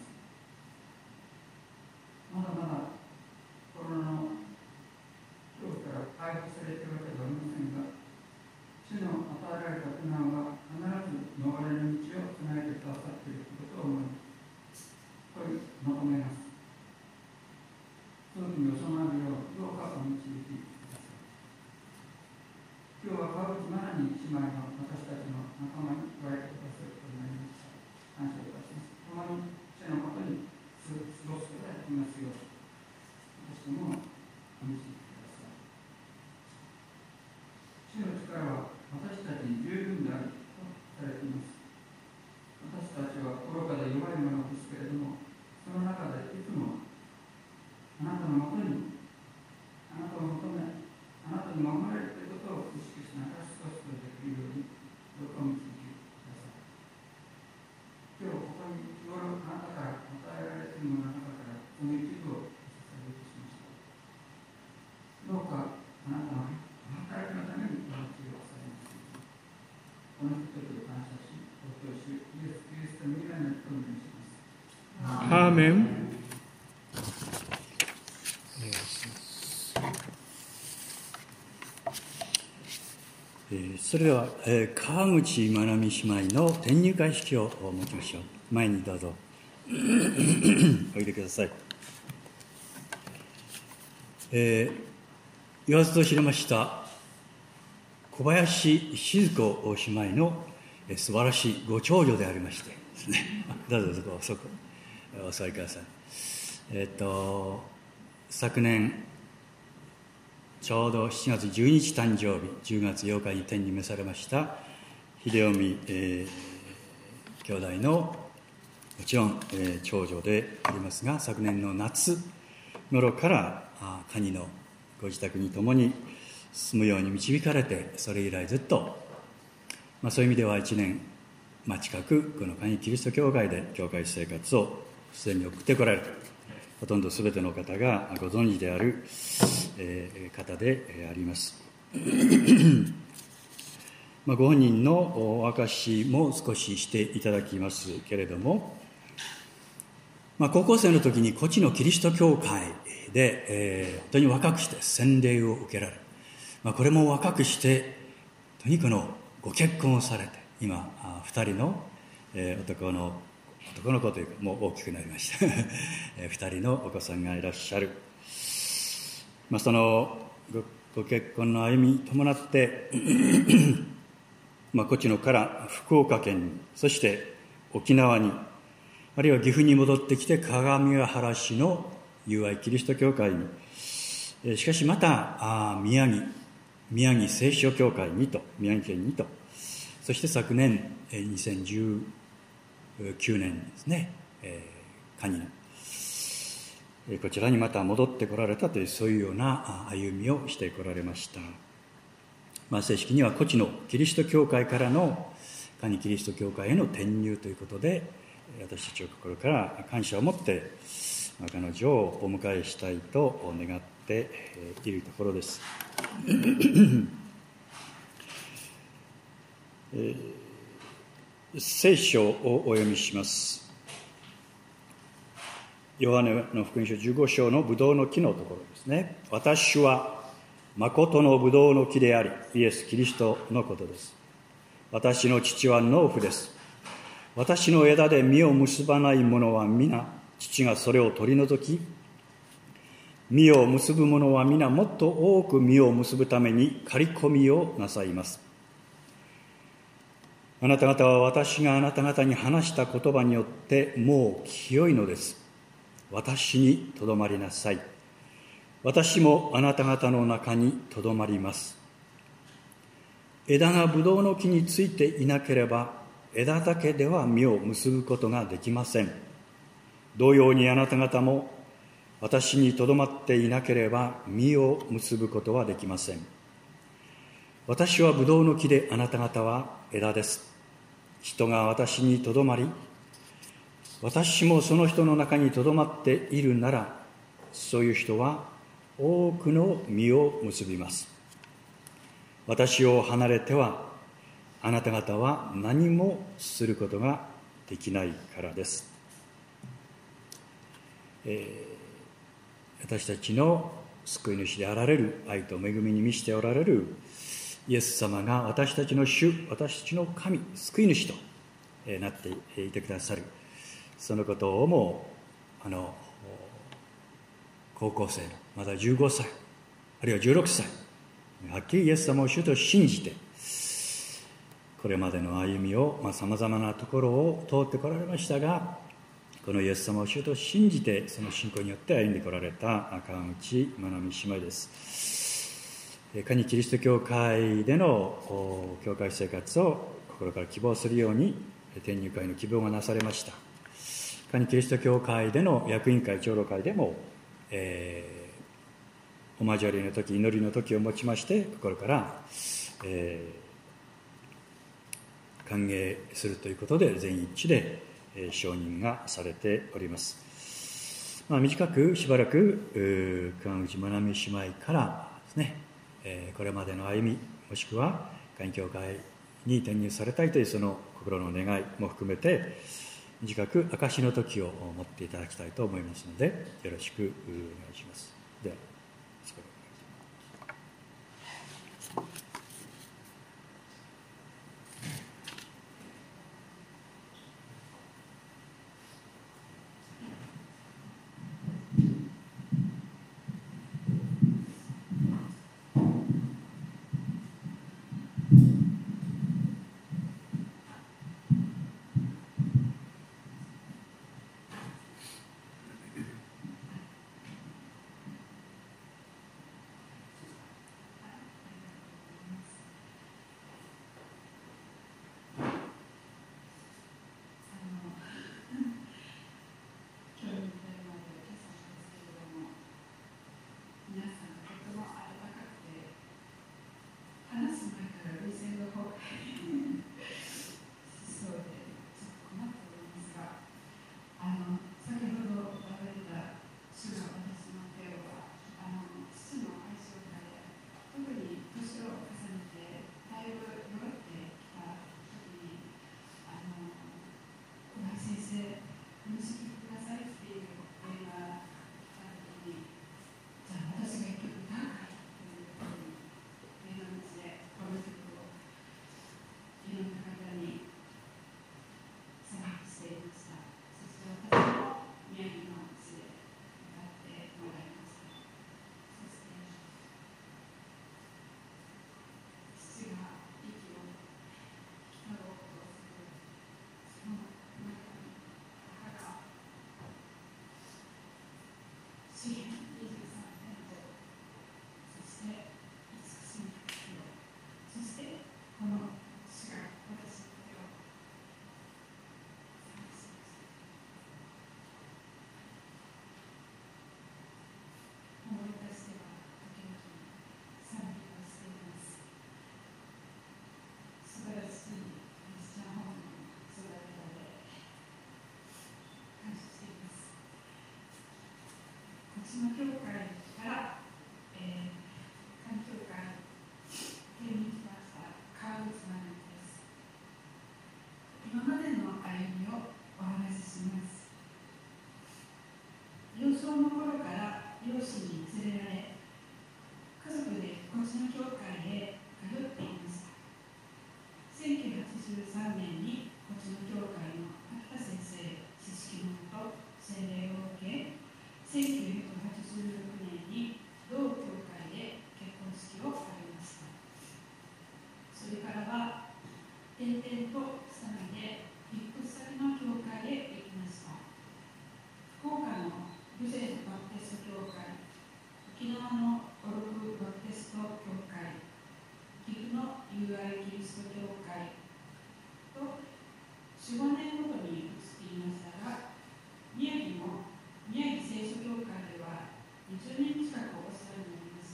まだまだコロナの恐怖から回復されているわけではありませんが、主の与えられた苦難は必ず逃れの道をつないでくださっていることを思い、これ求めます。その時に収まるようどうかお導きください。今日は川口真奈にーメン。 それでは、えー、川口まなみ姉妹の転入会式を持ちましょう。前にどうぞおいでください。えー、言わずと知れました小林静子姉妹の、えー、素晴らしいご長女でありましてですねどうぞそこそこお座りください。えっ、ー、と昨年ちょうどしちがつじゅうににち誕生日、じゅうがつようかに天に召されました秀臣、えー、兄弟のもちろん、えー、長女でありますが、昨年の夏頃からあ蟹のご自宅に共に住むように導かれて、それ以来ずっと、まあ、そういう意味ではいちねん、まあ、近くこの蟹キリスト教会で教会生活をすでに送ってこられた、ほとんどすべての方がご存知である、えー、方でありますまあご本人のお証も少ししていただきますけれども、まあ、高校生の時にこちのキリスト教会で、えー、本当に若くして洗礼を受けられ、まあ、これも若くしてとにかくのご結婚をされて、今ふたりの、えー、男の男の子というかもう大きくなりましたふたりのお子さんがいらっしゃる。まあ、その ご, ご結婚の歩みに伴ってまあこちのから福岡県に、そして沖縄に、あるいは岐阜に戻ってきて鏡ヶ原市の友愛キリスト教会に、しかしまたあ宮城宮城聖書教会にと、宮城県にと、そして昨年にせんじゅうきゅうねんにですね、えー、蟹のこちらにまた戻ってこられたという、そういうような歩みをしてこられました。まあ、正式にはこちのキリスト教会からの蟹キリスト教会への転入ということで、私たちは心から感謝を持って彼女をお迎えしたいと願っているところですえー、聖書をお読みします。ヨハネの福音書じゅうご章のブドウの木のところですね。私は誠のブドウの木であり、イエス・キリストのことです。私の父は農夫です。私の枝で実を結ばない者は皆、父がそれを取り除き、実を結ぶ者は皆もっと多く実を結ぶために刈り込みをなさいます。あなた方は私があなた方に話した言葉によってもう清いのです。私にとどまりなさい。私もあなた方の中にとどまります。枝がブドウの木についていなければ、枝だけでは実を結ぶことができません。同様にあなた方も私にとどまっていなければ実を結ぶことはできません。私はブドウの木で、あなた方は枝です。人が私にとどまり、私もその人の中にとどまっているなら、そういう人は多くの実を結びます。私を離れてはあなた方は何もすることができないからです。えー、私たちの救い主であられる、愛と恵みに満ちておられるイエス様が私たちの主、私たちの神、救い主となっていてくださる。そのことをもあの高校生のまだじゅうごさい、あるいはじゅうろくさい、はっきりイエス様を主と信じて、これまでの歩みをさまざ、まなところを通ってこられましたが、このイエス様を主と信じて、その信仰によって歩んでこられた川口まなみ姉妹です。蟹キリスト教会での教会生活を心から希望するように転入会の希望がなされました。蟹キリスト教会での役員会長老会でも、えー、お交わりの時、祈りの時をもちまして心から、えー、歓迎するということで全一致で、えー、承認がされております。まあ、短くしばらく川口まなみ姉妹からですね、えー、これまでの歩み、もしくは蟹教会に転入されたいというその心の願いも含めて、 短く証の時を持っていただきたいと思いますので、よろしくお願いします。ではうちの教会から、えー、環境会に来ました川口真奈です。今までの歩みをお話しします。幼少の頃から両親に連れられ、家族でこっちの教会へ通っていました。せんきゅうひゃくはちじゅうさんねんにこっちの教会の秋田先生知識のもと洗礼を受け、せんきゅうひゃくはちじゅうろくねんに同教会で結婚式を挙げました。それからは転々とさらで引っ越し先の教会へ行きました。福岡のルゼンバプテスト教会、沖縄のオルフバプテスト教会、岐阜の友愛キリスト教会とよん、ごねんごとに移っていましたが、宮城の宮城聖書教会ではにじゅうねん近くお世話になりました。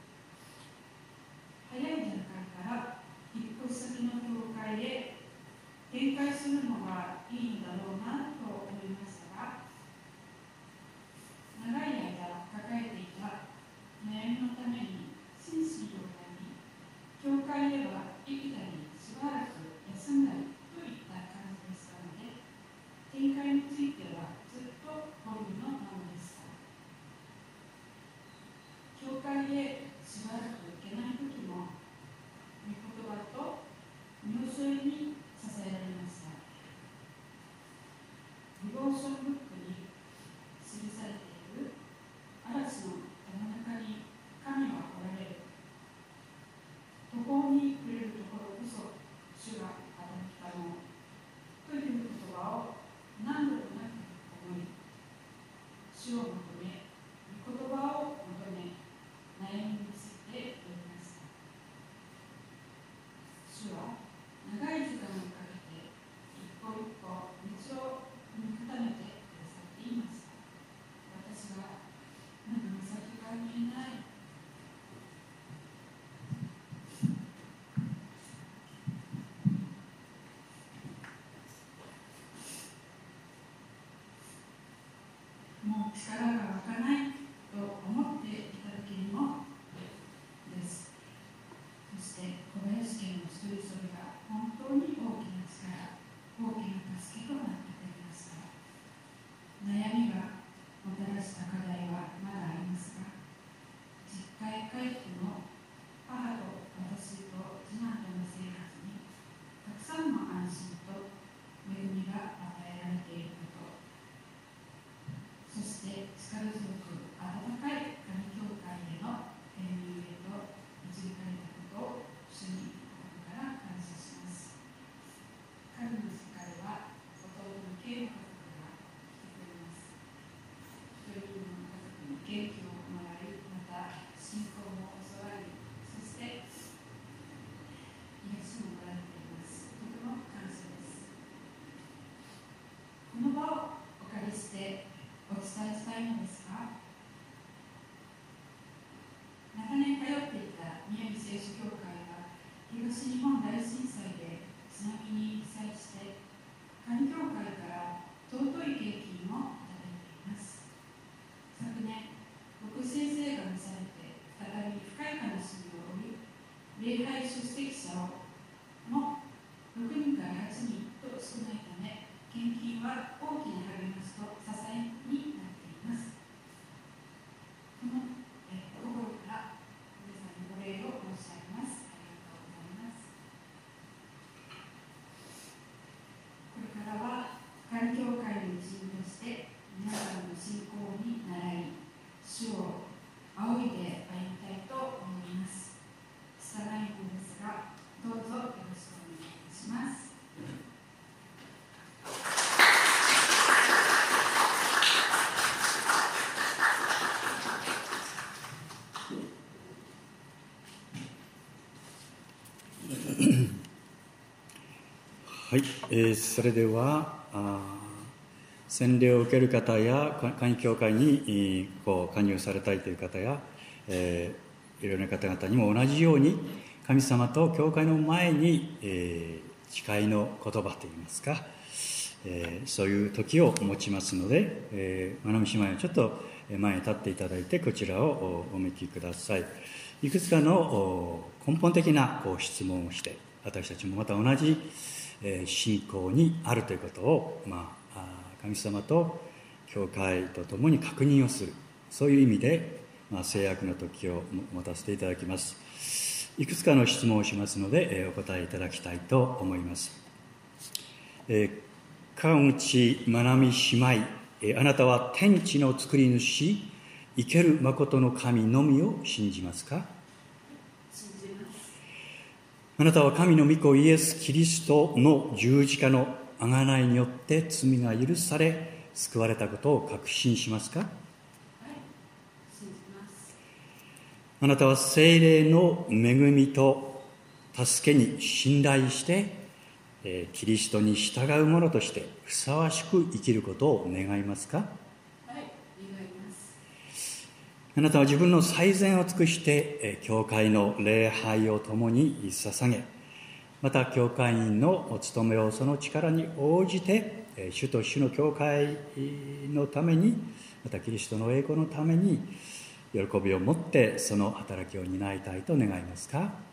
早い段階から引っ越し先の教会へ展開するのがいいのだろうなと思いましたが、長い間抱えていた悩みのために真摯に教会に教会では生きたりしばらく休んだりといった感じでしたので、展開についてはずっと本人のままでした。教会へしばらく行けない時も、御言葉と身教えに支えられました。ディボーションブックに記されている嵐の山中に神はおられる、途方に暮れるところこそ主が働きたのという言葉を何度となく思い、主を求め、御言葉を求め、悩みについて読みました。主は長い時間をかけて一歩一歩道を踏み固めてくださっていました。私はまだ先が見えない、もう力が湧かないと思っていた時にもです。そして小林家の一人一人が本当に大きな力、大きな助けとなってくれはい、えー、それではあ洗礼を受ける方や会員教会にこう加入されたいという方や、えー、いろいろな方々にも同じように神様と教会の前に、えー、誓いの言葉といいますか、えー、そういう時を持ちますので、えー、まなみ姉妹はちょっと前に立っていただいてこちらをお聞きください。いくつかの根本的なこう質問をして私たちもまた同じ信仰にあるということを、まあ、神様と教会とともに確認をする、そういう意味で、まあ、制約の時を持たせていただきます。いくつかの質問をしますのでお答えいただきたいと思います。えー、川口まなみ姉妹、えー、あなたは天地の作り主生ける誠の神のみを信じますか？あなたは神の御子イエス・キリストの十字架の贖いによって罪が許され救われたことを確信しますか？はい、信じます。あなたは聖霊の恵みと助けに信頼して、えー、キリストに従う者としてふさわしく生きることを願いますか？はい、願います。あなたは自分の最善を尽くして教会の礼拝を共に捧げ、また教会員の務めをその力に応じて主と主の教会のために、またキリストの栄光のために喜びを持ってその働きを担いたいと願いますか？はい、願い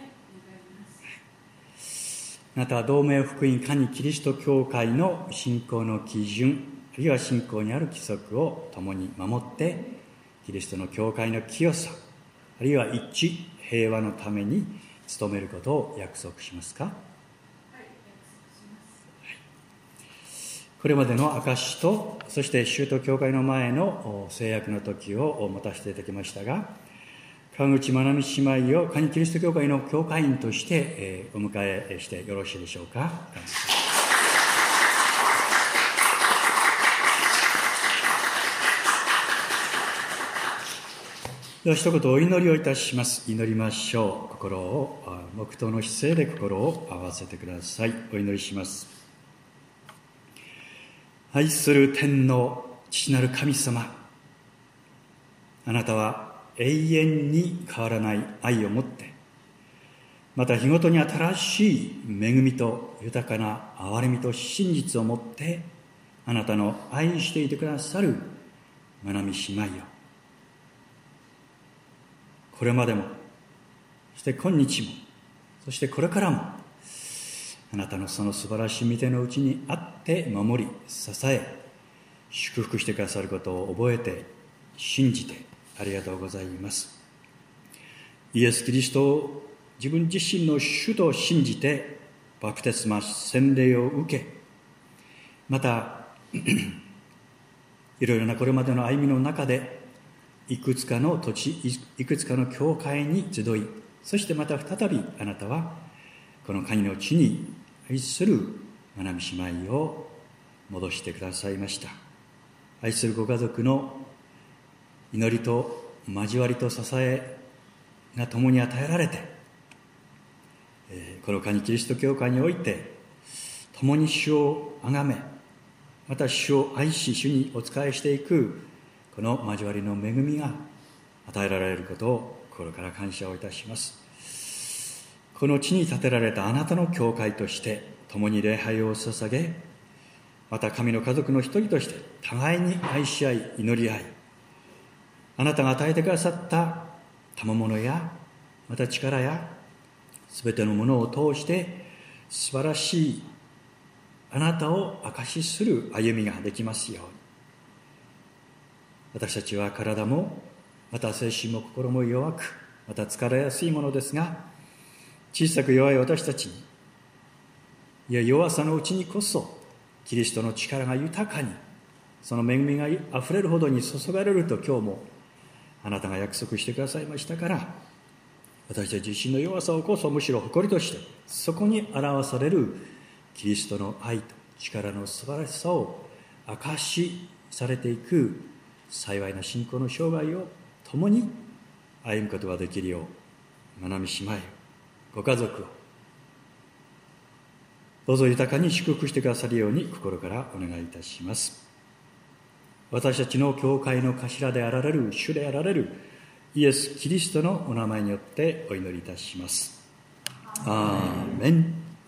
ます。あなたは同盟福音家にキリスト教会の信仰の基準、あるいは信仰にある規則を共に守ってキリストの教会の清さ、あるいは一致平和のために努めることを約束しますか？はい、約束します。これまでの証と、そして宗徒教会の前の制約の時を持たせていただきましたが、川口まなみ姉妹をカニキリスト教会の教会員としてお迎えしてよろしいでしょうか？では一言お祈りをいたします。祈りましょう。心を黙祷の姿勢で心を合わせてください。お祈りします。愛する天の父なる神様、あなたは永遠に変わらない愛を持って、また日ごとに新しい恵みと豊かな憐れみと真実を持ってあなたの愛していてくださるまなみ姉妹よ、これまでも、そして今日も、そしてこれからも、あなたのその素晴らしい御手のうちにあって守り、支え、祝福してくださることを覚えて、信じてありがとうございます。イエス・キリストを自分自身の主と信じて、バプテスマ洗礼を受け、また、いろいろなこれまでの歩みの中で、いくつかの土地、いくつかの教会に集い、そしてまた再びあなたはこの神の地に愛するまなみ姉妹を戻してくださいました。愛するご家族の祈りと交わりと支えが共に与えられて、このカニキリスト教会において共に主をあがめ、また主を愛し主にお仕えしていくこの交わりの恵みが与えられることを心から感謝をいたします。この地に建てられたあなたの教会として共に礼拝を捧げ、また神の家族の一人として互いに愛し合い祈り合い、あなたが与えてくださった賜物やまた力やすべてのものを通して素晴らしいあなたを証しする歩みができますように。私たちは体もまた精神も心も弱く、また疲れやすいものですが、小さく弱い私たちに、いや弱さのうちにこそキリストの力が豊かに、その恵みがあふれるほどに注がれると今日もあなたが約束してくださいましたから、私たち自身の弱さをこそむしろ誇りとして、そこに表されるキリストの愛と力の素晴らしさを証しされていく幸いな信仰の生涯を共に歩むことができるよう、まなみ姉妹、ご家族をどうぞ豊かに祝福してくださるように心からお願いいたします。私たちの教会の頭であられる主であられるイエス・キリストのお名前によってお祈りいたします。アーメン。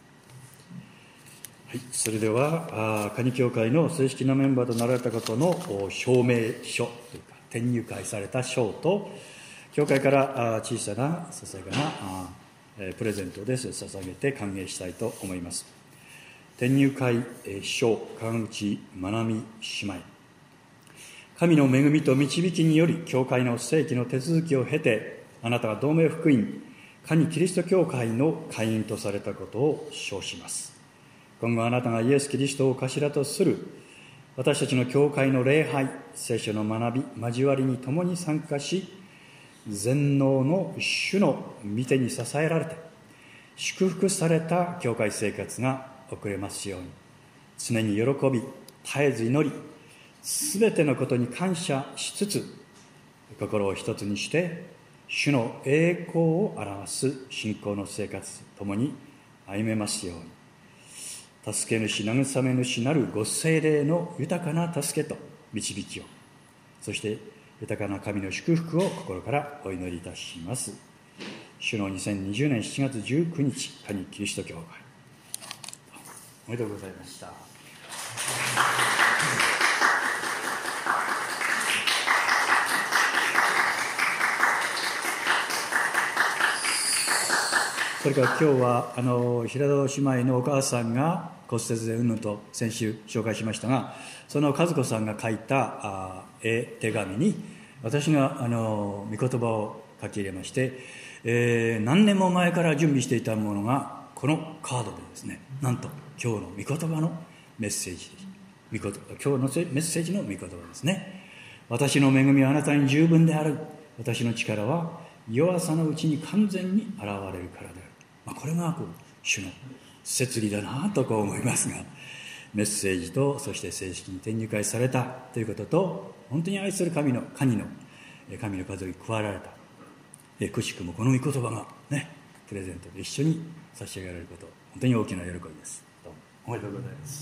はい、それではカニ教会の正式なメンバーとなられた方の証明書というか転入会された証と、教会から小さなささやかなプレゼントです。捧げて歓迎したいと思います。転入会証川口まなみ姉妹、神の恵みと導きにより教会の正規の手続きを経て、あなたが同盟福音カニキリスト教会の会員とされたことを証します。今後あなたがイエス・キリストを頭とする私たちの教会の礼拝、聖書の学び、交わりに共に参加し、全能の主の御手に支えられて祝福された教会生活が送れますように、常に喜び絶えず祈り、すべてのことに感謝しつつ、心を一つにして主の栄光を表す信仰の生活ともに歩めますように、助け主慰め主なるご聖霊の豊かな助けと導きを、そして豊かな神の祝福を心からお祈りいたします。主のにせんにじゅうねんしちがつじゅうくにちカニキリスト教会、おめでとうございました。それから今日はあの平戸姉妹のお母さんが骨折でうんぬんと先週紹介しましたが、その和子さんが書いたあ絵手紙に私があの御言葉を書き入れまして、えー、何年も前から準備していたものがこのカードでですね、なんと今日の御言葉のメッセージです。御言葉、今日のメッセージの御言葉ですね。私の恵みはあなたに十分である。私の力は弱さのうちに完全に現れるからである。まあ、これがこう主の摂理だなとこう思いますが、メッセージとそして正式に転入会されたということと、本当に愛する神の神の神の数に加えられた、えくしくもこの御言葉がねプレゼントで一緒に差し上げられること、本当に大きな喜びです。どうもおめでとうございます。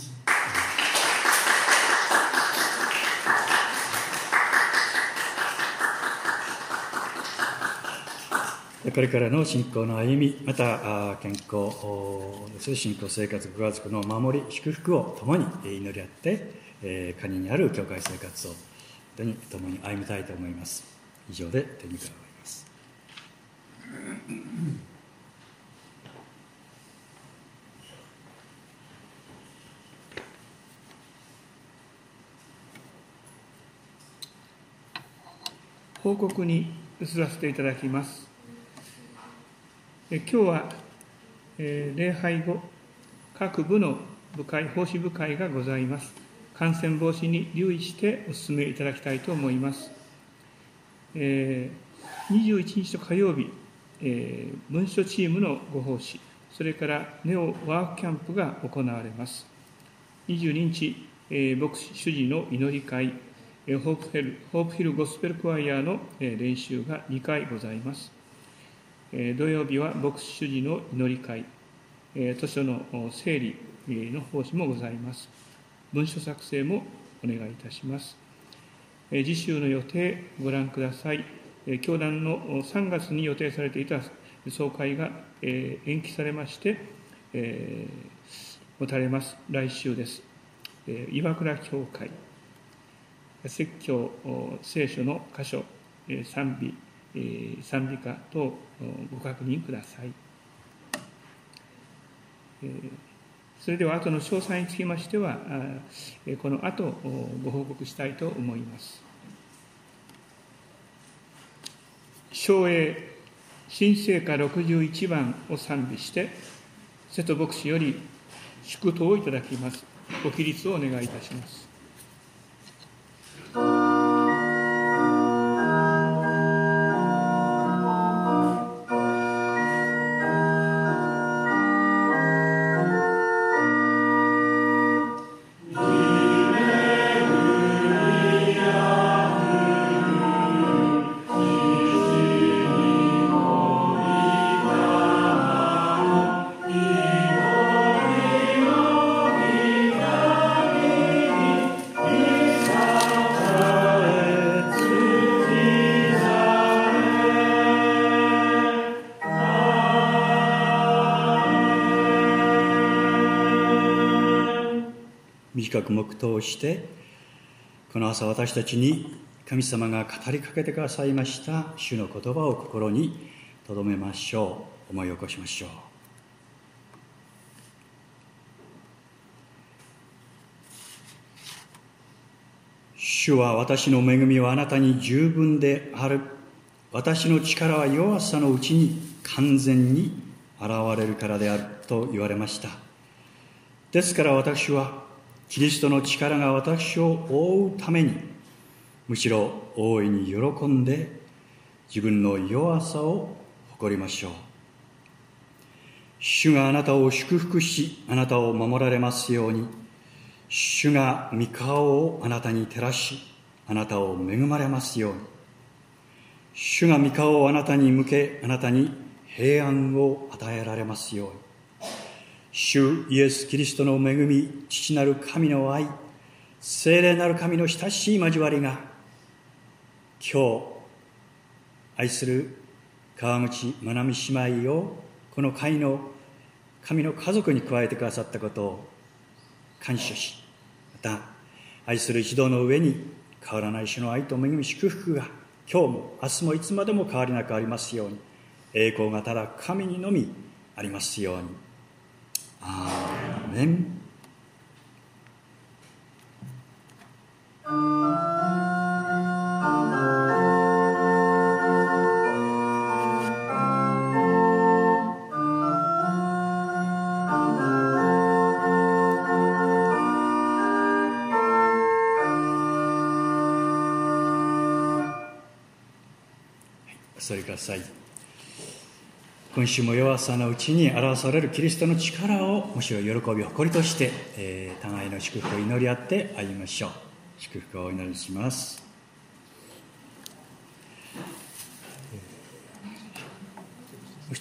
これからの信仰の歩み、また健康です信仰生活ご家族の守り祝福を共に祈り合って、えー、カニにある教会生活を本当に共に歩みたいと思います。以上で手にから終わります。 報告に移らせていただきます。今日は、えー、礼拝後、各部の部会、奉仕部会がございます。感染防止に留意してお進めいただきたいと思います。えー、にじゅういちにちと火曜日、えー、文書チームのご奉仕、それからネオワークキャンプが行われます。にじゅうににち、えー、牧師主事の祈り会、えー、ホープヒル、ホープヒルゴスペルクワイアの、えー、練習がにかいございます。土曜日は牧師主事の祈り会、図書の整理の奉仕もございます。文書作成もお願いいたします。次週の予定ご覧ください。教団のさんがつに予定されていた総会が延期されまして、持たれます来週です。岩倉教会、説教聖書の箇所、賛美賛美歌等ご確認ください。それでは後の詳細につきましてはこの後ご報告したいと思います。唱詠新聖歌ろくじゅういちばんを賛美して瀬戸牧師より祝祷をいただきます。ご起立をお願いいたします。 Amen. 短く黙祷してこの朝私たちに神様が語りかけてくださいました主の言葉を心に留めましょう。思い起こしましょう。主は私の恵みはあなたに十分である。私の力は弱さのうちに完全に現れるからであると言われました。ですから私はキリストの力が私を覆うためにむしろ大いに喜んで自分の弱さを誇りましょう。主があなたを祝福しあなたを守られますように。主が御顔をあなたに照らしあなたを恵まれますように。主が御顔をあなたに向けあなたに平安を与えられますように。主イエス・キリストの恵み、父なる神の愛、聖霊なる神の親しい交わりが今日愛する川口まなみ姉妹をこの会の神の家族に加えてくださったことを感謝し、また愛する一同の上に変わらない主の愛と恵み祝福が今日も明日もいつまでも変わりなくありますように。栄光がただ神にのみありますように。アーメン。お座りください。今週も弱さのうちに表されるキリストの力をむしろ喜び誇りとして、えー、互いの祝福を祈り合って歩みましょう。祝福をお祈りします。